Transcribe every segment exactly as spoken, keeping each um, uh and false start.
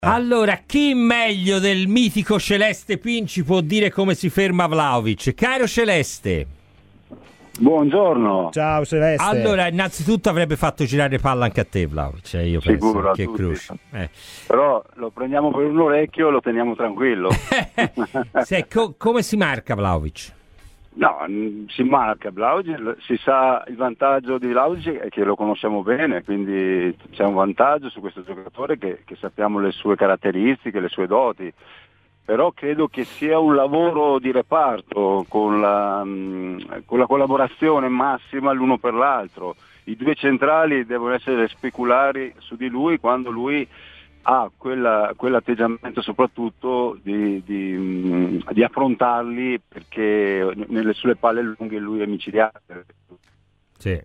Allora, chi meglio del mitico Celeste Pinci può dire come si ferma Vlahovic? Caro Celeste. Buongiorno. Ciao Celeste. Allora, innanzitutto avrebbe fatto girare palla anche a te, Vlahovic. Cioè, io Sicuro, penso che cruci. Eh. Però lo prendiamo per un orecchio e lo teniamo tranquillo. Se, co- come si marca Vlahovic? No, si marca Vlahovic, si sa il vantaggio di Vlahovic è che lo conosciamo bene, quindi c'è un vantaggio su questo giocatore che, che sappiamo le sue caratteristiche, le sue doti, però credo che sia un lavoro di reparto con la, con la collaborazione massima l'uno per l'altro. I due centrali devono essere speculari su di lui quando lui ha quella, quell'atteggiamento soprattutto di, di, di affrontarli, perché nelle sue palle lunghe lui è micidiale. Sì.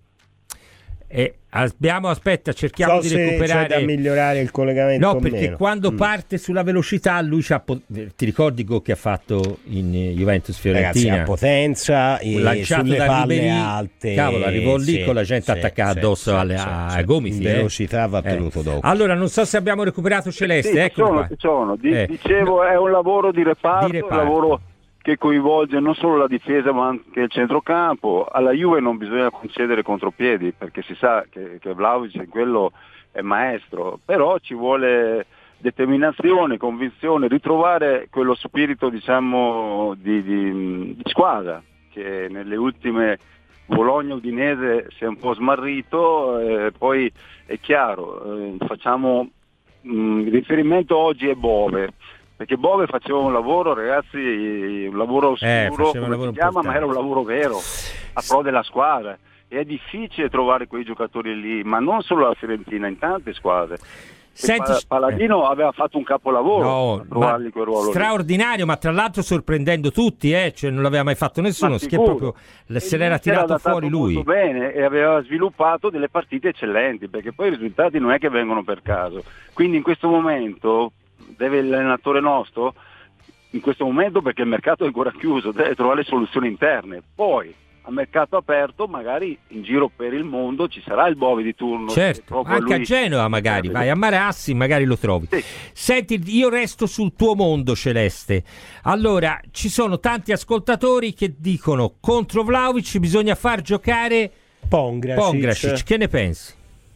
E abbiamo, aspetta, cerchiamo so di se recuperare. C'è da migliorare il collegamento. No, perché meno. quando mm. parte sulla velocità lui c'ha po- ti ricordi il gol che ha fatto in Juventus Fiorentina? Ragazzi, a potenza e lanciato sulle da palle Ribéry, alte. cavolo, arrivò lì sì, con la gente sì, attaccata sì, addosso sì, alle, sì, a, sì. ai gomiti. In eh. velocità va tenuto eh. dopo. Allora, non so se abbiamo recuperato Celeste. Sì, Eccolo sono, qua. ci sono. Di, Eh. Dicevo, è un lavoro di reparto, Di reparto. un lavoro che coinvolge non solo la difesa ma anche il centrocampo. Alla Juve non bisogna concedere contropiedi, perché si sa che, che Vlahovic in quello è maestro, però ci vuole determinazione, convinzione, ritrovare quello spirito, diciamo, di, di, di squadra che nelle ultime Bologna-Udinese si è un po' smarrito. Eh, poi è chiaro, eh, facciamo mh, riferimento oggi è Bove, perché Bove faceva un lavoro, ragazzi, un lavoro oscuro, Eh, faceva un come lavoro si chiama, importante. ma era un lavoro vero, a pro della squadra. E è difficile trovare quei giocatori lì, ma non solo alla Fiorentina, in tante squadre. Senti, Pa- Paladino eh. aveva fatto un capolavoro no, a trovargli quel ruolo straordinario, lì. Ma tra l'altro sorprendendo tutti, eh? Cioè, non l'aveva mai fatto nessuno, che proprio se l'era tirato fuori lui. Molto bene, e aveva sviluppato delle partite eccellenti, perché poi i risultati non è che vengono per caso. Quindi in questo momento deve l'allenatore nostro, in questo momento, perché il mercato è ancora chiuso, deve trovare soluzioni interne. Poi a mercato aperto magari in giro per il mondo ci sarà il Bove di turno. Certo, anche lui... a Genova magari, vai a Marassi, magari lo trovi. Sì. Senti, io resto sul tuo mondo, Celeste. Allora, ci sono tanti ascoltatori che dicono contro Vlahovic bisogna far giocare Pongracic. Pongracic. Che ne pensi?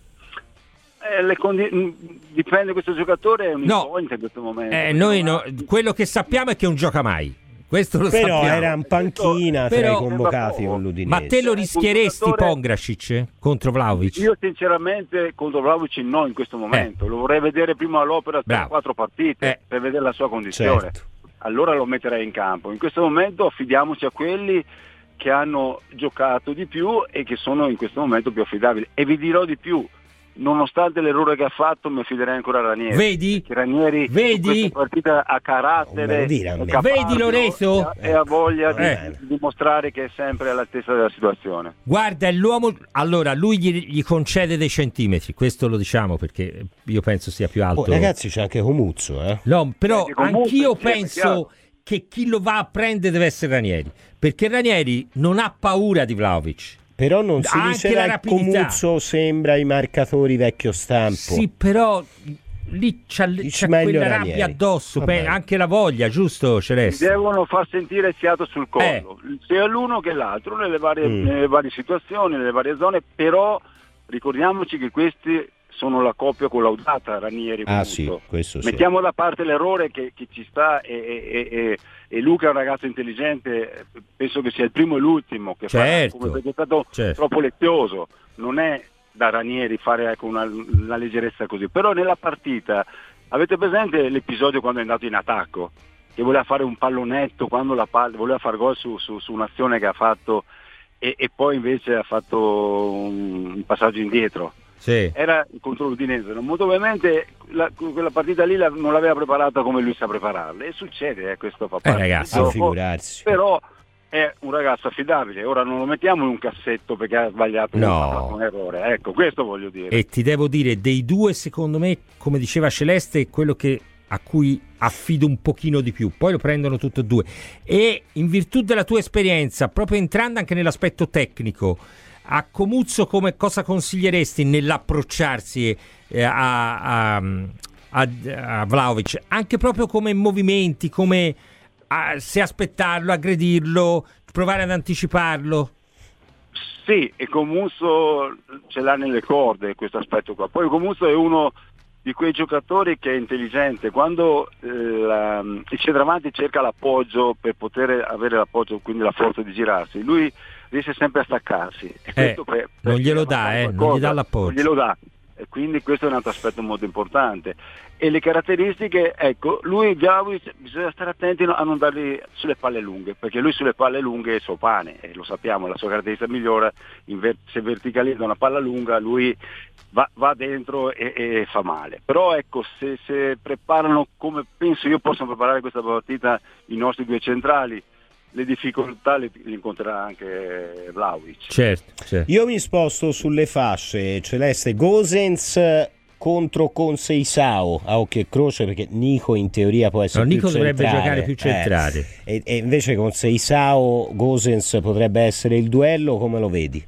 Eh, le condi- dipende, questo giocatore è un no. incognito in questo momento. Eh, noi no, quello che sappiamo è che non gioca mai. Questo lo però sappiamo. era in panchina tra però, i convocati con l'Udinese. Ma te lo rischieresti giocatore... Pongracic contro Vlahovic? Io sinceramente contro Vlahovic no, in questo momento. Eh. Lo vorrei vedere prima all'opera per quattro partite eh. per vedere la sua condizione. Certo. Allora lo metterei in campo. In questo momento affidiamoci a quelli che hanno giocato di più e che sono in questo momento più affidabili. E vi dirò di più. Nonostante l'errore che ha fatto, mi affiderei ancora a Ranieri. Vedi? Ranieri Vedi? in questa partita ha carattere, dire, è capace, vedi Lorenzo? E ha voglia eh. di dimostrare che è sempre all'altezza della situazione. Guarda, è l'uomo. Allora, lui gli, gli concede dei centimetri, questo lo diciamo perché io penso sia più alto. Oh, ragazzi, c'è anche Comuzzo, eh? No, però eh, comunque, anch'io sì, penso che chi lo va a prendere deve essere Ranieri, perché Ranieri non ha paura di Vlahovic. Però non si anche dice che Comuzzo sembra i marcatori vecchio stampo. Sì, però lì c'ha, c'ha quella rabbia Ranieri. Addosso, pe- anche la voglia, giusto Celeste? Devono far sentire il fiato sul collo, eh. sia l'uno che l'altro nelle varie, mm. nelle varie situazioni, nelle varie zone, però ricordiamoci che questi sono la coppia collaudata, Ranieri. Ah sì, questo sì. Mettiamo da parte l'errore che, che ci sta e, e, e, e Luca è un ragazzo intelligente, penso che sia il primo e l'ultimo che certo. fa, come è stato certo. troppo lezioso, non è da Ranieri fare ecco, una, una leggerezza così, però nella partita avete presente l'episodio quando è andato in attacco, che voleva fare un pallonetto, quando la palla, voleva fare gol su, su, su un'azione che ha fatto e, e poi invece ha fatto un, un passaggio indietro. Sì. Era contro l'Udinese, molto ovviamente la, quella partita lì la, non l'aveva preparata come lui sa prepararla e succede, eh, questo fa parte eh, ragazzi, gioco, figurarsi. Però è un ragazzo affidabile, ora non lo mettiamo in un cassetto perché ha sbagliato no. un errore, ecco, questo voglio dire. E ti devo dire, dei due secondo me, come diceva Celeste, è quello che a cui affido un pochino di più, poi lo prendono tutti e due e in virtù della tua esperienza, proprio entrando anche nell'aspetto tecnico, a Comuzzo come cosa consiglieresti nell'approcciarsi eh, a, a, a, a Vlahovic, anche proprio come movimenti, come a, se aspettarlo, aggredirlo, provare ad anticiparlo. Sì, e Comusso ce l'ha nelle corde questo aspetto qua. Poi Comusso è uno di quei giocatori che è intelligente. Quando eh, la, il centravanti cerca l'appoggio per poter avere l'appoggio, quindi la forza di girarsi, lui riesce sempre a staccarsi. E questo eh, per, per non glielo dà, eh, non gli dà l'appoggio. Non glielo dà. E quindi questo è un altro aspetto molto importante. E le caratteristiche, ecco, lui Vlahovic bisogna stare attenti a non dargli sulle palle lunghe, perché lui sulle palle lunghe è il suo pane, e lo sappiamo, la sua caratteristica migliore, in ver- se verticalizza una palla lunga lui va, va dentro e, e fa male. Però ecco, se, se preparano come penso io possano preparare questa partita i nostri due centrali, le difficoltà le, le incontrerà anche Vlahovic. Certo, certo. Io mi sposto sulle fasce, Celeste. Gosens contro Conceição a occhio e croce, perché Nico in teoria può essere no, più Nico centrale. dovrebbe giocare più centrale, eh, e, e invece Conceição Gosens potrebbe essere il duello. Come lo vedi?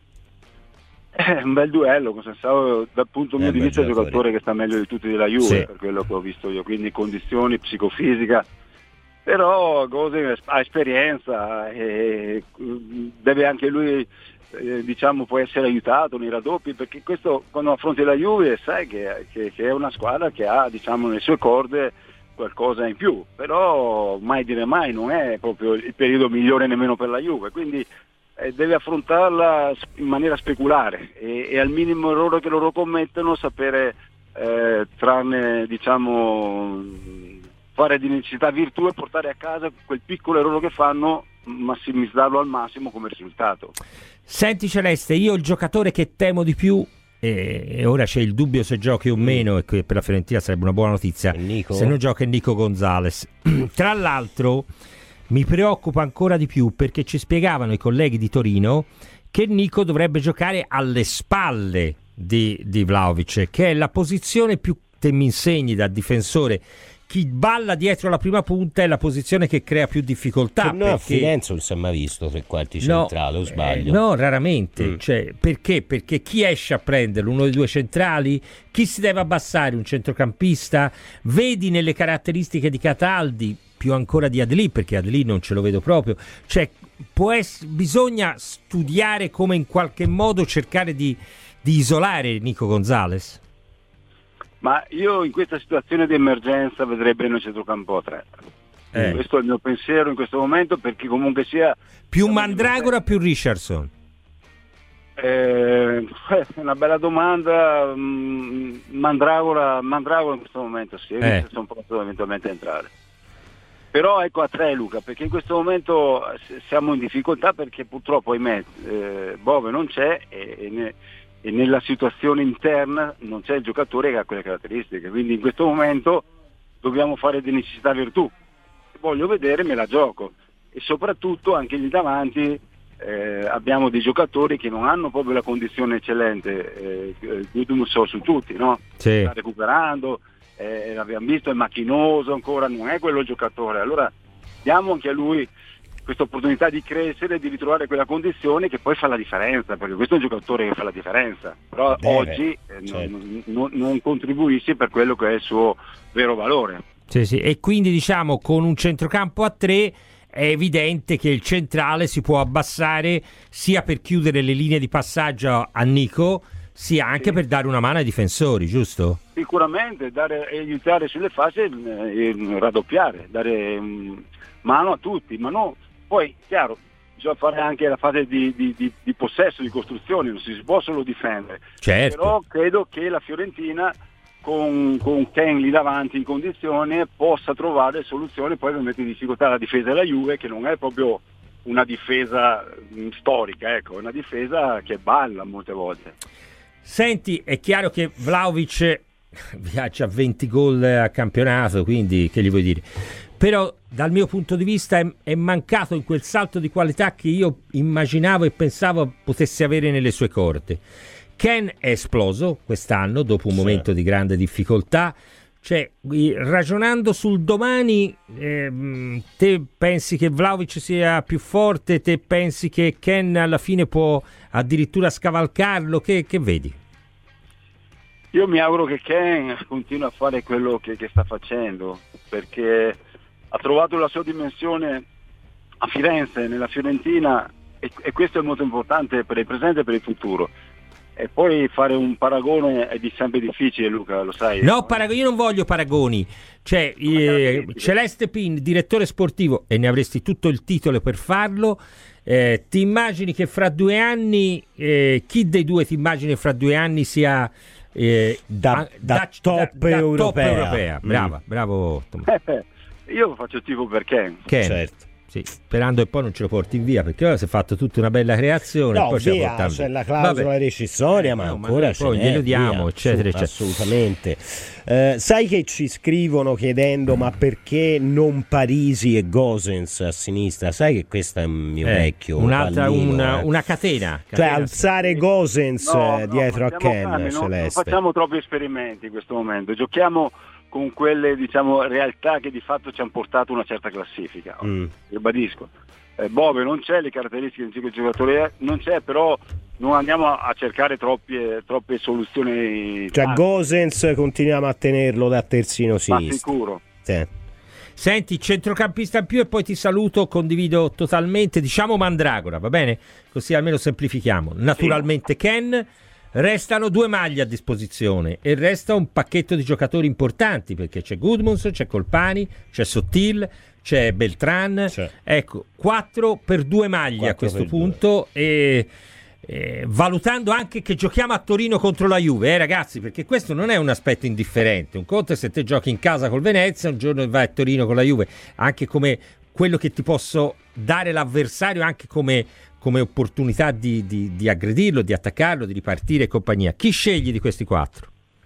È un bel duello, Conceição dal punto mio di vista è il giocatore che sta meglio di tutti della Juve, sì, per quello che ho visto io, quindi condizioni, psicofisica. Però Gosens ha esperienza e deve anche lui, eh, diciamo, può essere aiutato nei raddoppi, perché questo, quando affronti la Juve, sai che, che, che è una squadra che ha, diciamo, nelle sue corde qualcosa in più, però mai dire mai, non è proprio il periodo migliore nemmeno per la Juve, quindi eh, deve affrontarla in maniera speculare e, e al minimo errore che loro commettono sapere eh, trarne, diciamo, fare di necessità virtù e portare a casa quel piccolo errore che fanno, massimizzarlo al massimo come risultato. Senti Celeste, io il giocatore che temo di più, e, e ora c'è il dubbio se giochi o meno, e che per la Fiorentina sarebbe una buona notizia, Nico? se non gioca è Nico Gonzalez. Tra l'altro mi preoccupa ancora di più perché ci spiegavano i colleghi di Torino che Nico dovrebbe giocare alle spalle di, di Vlahovic, che è la posizione più, te mi insegni da difensore, chi balla dietro la prima punta è la posizione che crea più difficoltà. Che noi perché... a Firenze non si è mai visto tre quarti centrale, no, o sbaglio? Eh, no, raramente. Mm. Cioè, perché? Perché chi esce a prenderlo? Uno dei due centrali? Chi si deve abbassare? Un centrocampista? Vedi nelle caratteristiche di Cataldi, più ancora di Adli, perché Adli non ce lo vedo proprio. Cioè, può ess- bisogna studiare come in qualche modo cercare di, di isolare Nico Gonzalez. Ma io in questa situazione di emergenza vedrei bene un centrocampo a tre. Eh. Questo è il mio pensiero in questo momento, perché comunque sia... Più Mandragora, più Richardson? Eh, una bella domanda. Mandragora, Mandragora in questo momento sì, eh. Richardson possono eventualmente entrare. Però ecco a tre, Luca, perché in questo momento siamo in difficoltà, perché purtroppo ahimè eh, Bove non c'è e, e ne, e nella situazione interna non c'è il giocatore che ha quelle caratteristiche, quindi in questo momento dobbiamo fare di necessità virtù. Voglio vedere, me la gioco, e soprattutto anche lì davanti eh, abbiamo dei giocatori che non hanno proprio la condizione eccellente, eh, non so su tutti, no? Sì. Sta recuperando, eh, l'abbiamo visto, è macchinoso ancora, non è quello il giocatore, allora diamo anche a lui questa opportunità di crescere, di ritrovare quella condizione che poi fa la differenza, perché questo è un giocatore che fa la differenza, però Deve, oggi eh, certo. non, non, non contribuisce per quello che è il suo vero valore. Sì, sì. E quindi diciamo con un centrocampo a tre è evidente che il centrale si può abbassare sia per chiudere le linee di passaggio a Nico, sia anche sì. per dare una mano ai difensori, giusto? Sicuramente, dare, aiutare sulle fasi e eh, raddoppiare, dare um, mano a tutti, ma no. Poi, chiaro, bisogna fare anche la fase di, di, di, di possesso, di costruzione, non si può solo difendere. Certo. Però credo che la Fiorentina con, con Ken lì davanti in condizione possa trovare soluzioni, poi per mettere in difficoltà la difesa della Juve, che non è proprio una difesa mh, storica, ecco, è una difesa che balla molte volte. Senti, è chiaro che Vlahovic viaggia a venti gol a campionato, quindi che gli vuoi dire? Però dal mio punto di vista è, è mancato in quel salto di qualità che io immaginavo e pensavo potesse avere nelle sue corde. Ken è esploso quest'anno dopo un sì. momento di grande difficoltà. Cioè, ragionando sul domani, eh, te pensi che Vlahovic sia più forte? Te pensi che Ken alla fine può addirittura scavalcarlo? Che, che vedi? Io mi auguro che Ken continui a fare quello che, che sta facendo, perché ha trovato la sua dimensione a Firenze, nella Fiorentina, e, e questo è molto importante per il presente e per il futuro. E poi fare un paragone è di sempre difficile, Luca, lo sai. No, parago- io non voglio paragoni. Cioè, eh, Celeste Pin, direttore sportivo, e ne avresti tutto il titolo per farlo. Eh, ti immagini che fra due anni, eh, chi dei due ti immagini fra due anni sia eh, da, a, da, da top, da, europea. top europea? Brava, mm. bravo. Eh, io faccio tifo per Ken. Ken. Certo. Sì, sperando che poi non ce lo porti via, perché ora si è fatto tutta una bella creazione. No, e poi via, c'è c'è la clausola rescissoria, ma no, ma ancora poi ce glielo n'è, diamo, via, eccetera, eccetera. Assolutamente. Eh, sai che ci scrivono chiedendo ma perché non Parisi e Gosens a sinistra? Sai che questo è un mio eh, vecchio un'altra, pallino, una, eh. una catena, Cioè catena alzare Gosens no, no, dietro a Ken, calmi, non, Celeste. non facciamo troppi esperimenti in questo momento, giochiamo con quelle, diciamo, realtà che di fatto ci hanno portato una certa classifica. Mm. Ribadisco. Eh, Bove non c'è, le caratteristiche di quel giocatore non c'è, però non andiamo a, a cercare troppe, troppe soluzioni. Cioè tante. Gosens continuiamo a tenerlo da terzino Ma sinistro. sicuro. Sì. Senti, centrocampista in più e poi ti saluto, condivido totalmente, diciamo Mandragora, va bene? Così almeno semplifichiamo. Naturalmente Ken, restano due maglie a disposizione e resta un pacchetto di giocatori importanti, perché c'è Gudmundsson, c'è Colpani, c'è Sottil, c'è Beltran, C'è. ecco, quattro per due maglie a Quattro questo per punto e, e valutando anche che giochiamo a Torino contro la Juve, eh ragazzi, perché questo non è un aspetto indifferente. Un conto è se te giochi in casa col Venezia, un giorno vai a Torino con la Juve, anche come quello che ti posso dare l'avversario, anche come, come opportunità di, di, di aggredirlo, di attaccarlo, di ripartire e compagnia. Chi scegli di questi quattro?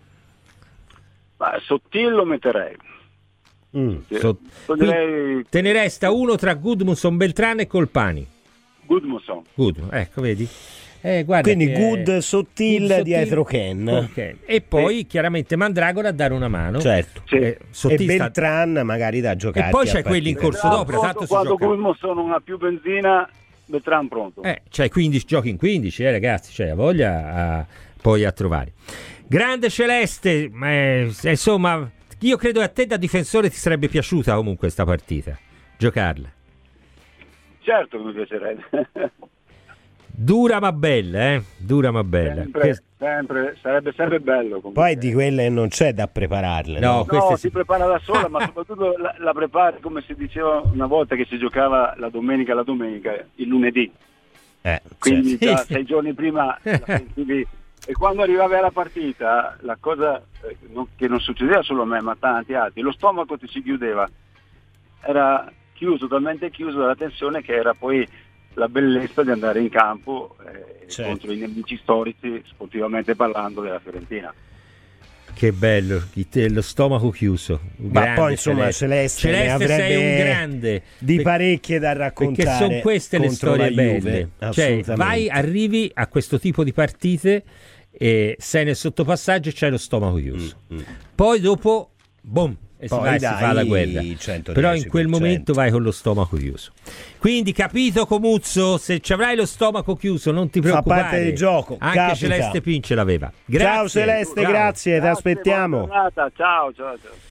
Ma Sottil lo metterei. Mm. So, Toglierei te ne resta uno tra Gudmundsson, Beltrán e Colpani. Gudmundsson. Good, ecco, vedi? Eh, guarda Quindi che- Good, Sottil, Good, dietro Ken. ok. E poi chiaramente Mandragora a dare una mano. Certo. Sì. Eh, E Sottil sta- Beltran magari da giocare. E poi c'è quelli in corso Beltrán d'opera, pronto, tanto si quando gioca. Gudmundsson non ha più benzina, Beltrán pronto. Eh, c'hai quindici giochi in quindici, eh, ragazzi, cioè, ha voglia a- poi a trovare. Grande Celeste, ma, eh, insomma, io credo che a te da difensore ti sarebbe piaciuta comunque questa partita, giocarla. Certo che mi piacerebbe. Dura ma bella, eh? Dura ma bella. sempre, Quest- sempre, sarebbe sempre bello. comunque. Poi di quelle non c'è da prepararle. No, No? queste No, si- si prepara da sola, ma soprattutto la, la prepari come si diceva una volta che si giocava la domenica la domenica, il lunedì. Eh, Quindi certo. già Sì, sì. sei giorni prima la sentivi. E quando arrivavi alla partita, la cosa eh, non- che non succedeva solo a me, ma a tanti altri, lo stomaco ti si chiudeva. Era chiuso, talmente chiuso dalla tensione che era poi la bellezza di andare in campo eh, Certo. contro i nemici storici, sportivamente parlando, della Fiorentina. Che bello, chi te- lo stomaco chiuso. Ma Grande poi insomma Celeste, ne Celeste sei avrebbe un grande. di Pe- parecchie da raccontare. Perché sono queste le contro storie la Juve, belle. Cioè, assolutamente. vai, arrivi a questo tipo di partite e sei nel sottopassaggio e c'hai lo stomaco chiuso. Mm, mm. Poi dopo, boom, e si Poi va e si dai fa la guerra. il centodieci Però in quel per cento. momento vai con lo stomaco chiuso. Quindi, capito Comuzzo, se ci avrai lo stomaco chiuso non ti Fa preoccupare. parte del gioco, Anche capita. Celeste Pin ce l'aveva. Grazie. Ciao Celeste, Ciao. grazie, ti Grazie, aspettiamo. buona giornata, ciao, ciao, ciao.